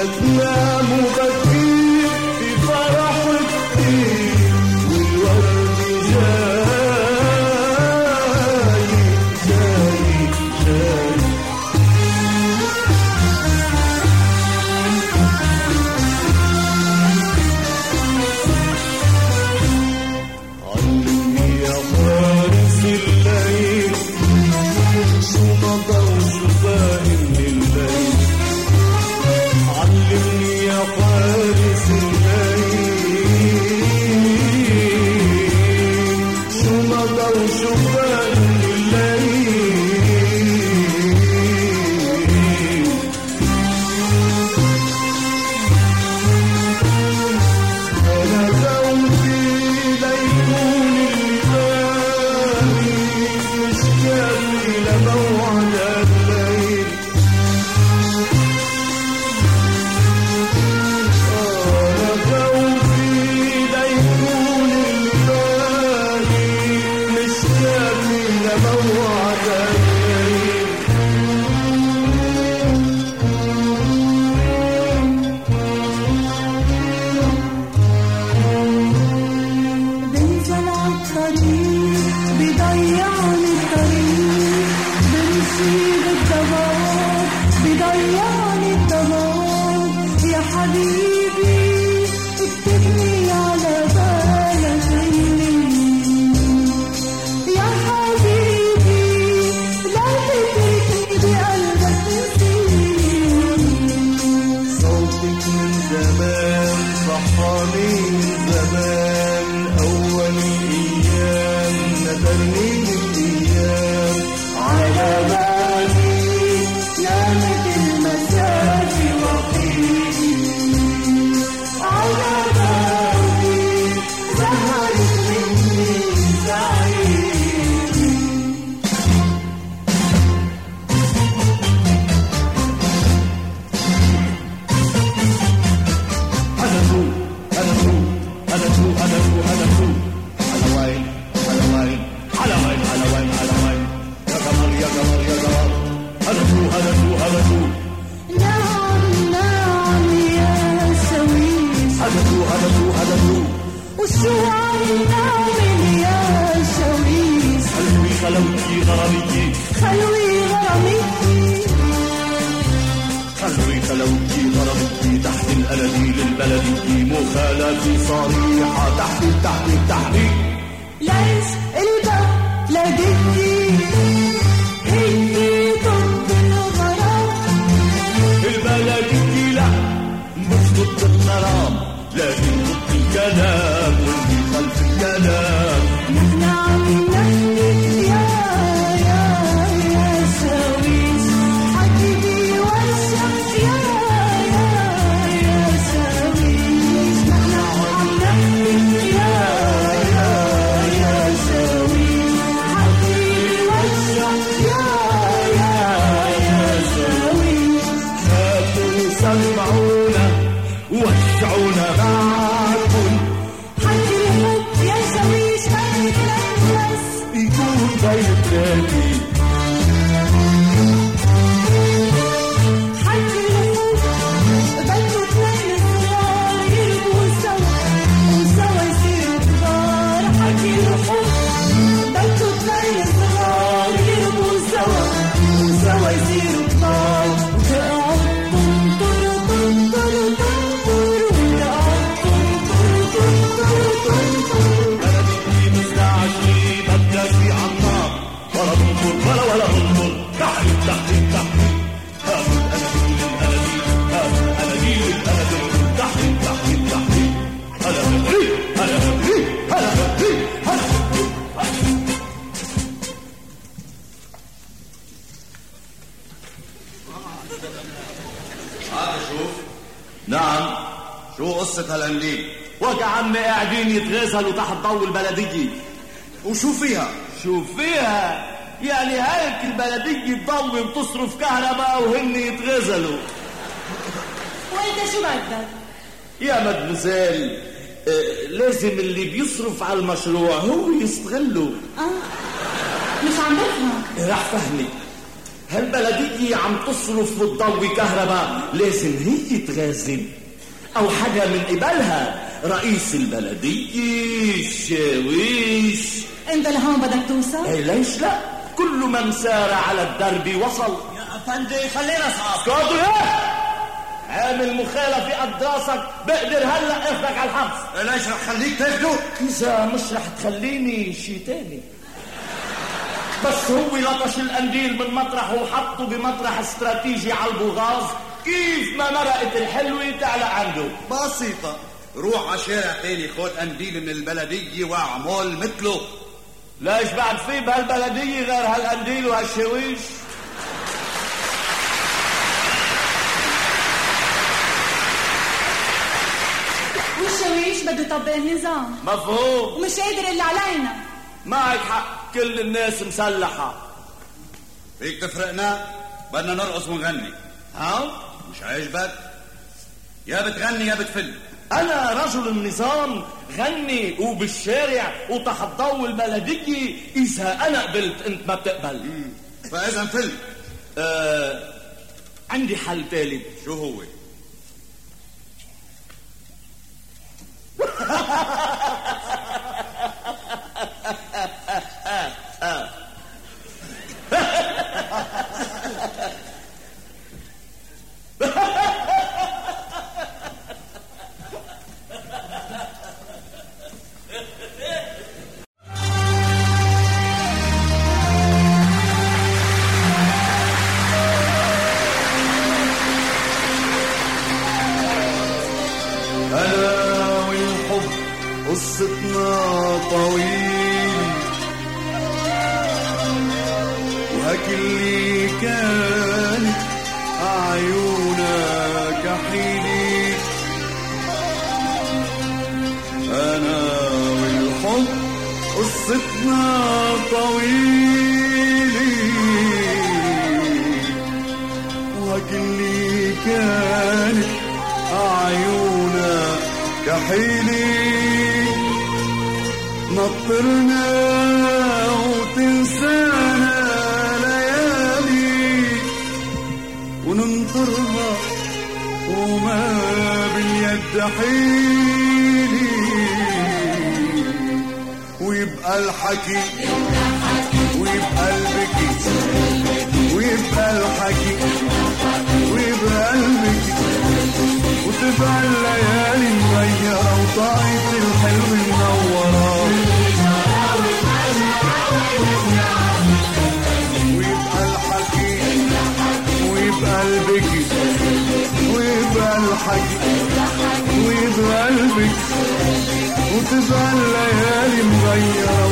تنام وبكير في فرح كتير والورد جاي جاي جاي. علمني يا فارس الليل شو مضى وشو باقي من الليل. علمني يا فارس الليل شو مضى وشو باقي من الليل. أنا ذوقي ليكون الليالي مش كافي لموعد الليل. أنا ذوقي ليكون الليالي مش كافي لموعد الليل. بنزل عالطريق بيضيعني الطريق بمشي بالضباب بيضيعني الضباب. يا حبيبي اكتبني على بالك يا حبيبي لا تتركني بقلبك نسيني. صوتك من زمان صحاني من زمان أول أيام ندرني الأيام على بالي نامت المساجي وطيبي على بالي زهرت مني سعيدي. أنا هو أنا هو أنا هو أنا هو أنا هو. على وين على وين على وين على وين على وين. يا قمر يا قمر يا قمر. أنا هو أنا هو أنا هو. نعم نعم يا سويس أنا هو أنا هو أنا هو. وشو عم نعمل يا سويس. خلوي خلوتي غراميتي خلوي غرامتي خلوي خلوتي غراميتي تحت الأناديل البلدي مخالاتي صريحة تحتي تحتي تحتي. ليش الباب لقيتي هي ضد الغرام. البلدي لا مش ضد الغرام لكن ضد الكلام واللي خلف الكلام. نحن عم نحكي يا سويس حبيبي وشك يا سويس. نحن عم نحكي يا سويس حبيبي وشك يا سويس. هاتوا سمعونا وسعونا معكم حكي الحب يا سويس ما يتلبس يكون بيتاتي. حكي الحب بده اثنين صغار يربوا سوا وسوا يصيروا كبار. حكي الحب بده اثنين صغار يربوا سوا وسوا يصيروا كبار. وتقعد تنطر تنطر تنطر وتقعد تنطر تنطر تنطر. بلدي مزرعتي بدك في عالنار ولا تنطر ولا تنطر تحت تحت تحت. هاتوا الأناديل الأناديل هاتوا الأناديل الأناديل تحت تحت تحت. أنا بدري أنا بدري أنا بدري أنا بدري. شوف. نعم شو قصة هالقنديل؟ وجع عمي قاعدين يتغسلوا تحت ضوء البلدية. وشو فيها؟ شو فيها؟ يعني هيك البلدية تضوي وتصرف كهرباء وهن يتغسلوا. وانت شو بدك؟ يا مدمزيل لازم اللي بيصرف على المشروع هو يستغله. مش عم بفهم. راح فهمي. هالبلدية عم تصرف بالضوء كهرباء، لازم هي تغازل أو حدا من قبلها، رئيس البلدية، الشاويش. انت لهون بدك توصل؟ ايه ليش لا؟ كل من سار على الدرب وصل. يا أفندي خلينا أصحاب. اسكتوا يا عامل مخالفة قد راسك، بقدر هلا اخذك على الحبس. ليش رح خليك تاخده؟ إذا مش رح تخليني شي تاني. بس هو لطش القنديل من مطرحه وحطه بمطرح استراتيجي على البوغاز، كيف ما مرقت الحلوة تعلق عنده. بسيطة، روح على شارع تاني خد قنديل من البلدية واعمل مثله. ليش بعد في بهالبلدية غير هالقنديل وهالشاويش؟ والشاويش بده يطبق النظام، مفهوم. ومش قادر الا علينا. معك حق، كل الناس مسلحة. فيك تفرقنا؟ بدنا نرقص ونغني. ها؟ مش عاجبك؟ يا بتغني يا بتفل. أنا رجل النظام، غني وبالشارع وتحت ضوء البلدية. إذا أنا قبلت أنت ما بتقبل. فإذا فل. عندي حل ثالث. شو هو؟ قصتنا طويل وهاللي كان عيونك حيلي، أنا والحب قصتنا طويل وهاللي كان عيونك كحيلي، نطرنا وتنسانا ليالي وننطرها وما باليد حيلي، ويبقى الحكي ويبقى البكي ويبقى الحكي ويبقى البكي، وتبقى الليالي مغيرة وطاقة الحلو منورة، ويبقى الحكي ويبقى البكي ويبقى الحكي ويبقى البكي، وتبقى الليالي مغيرة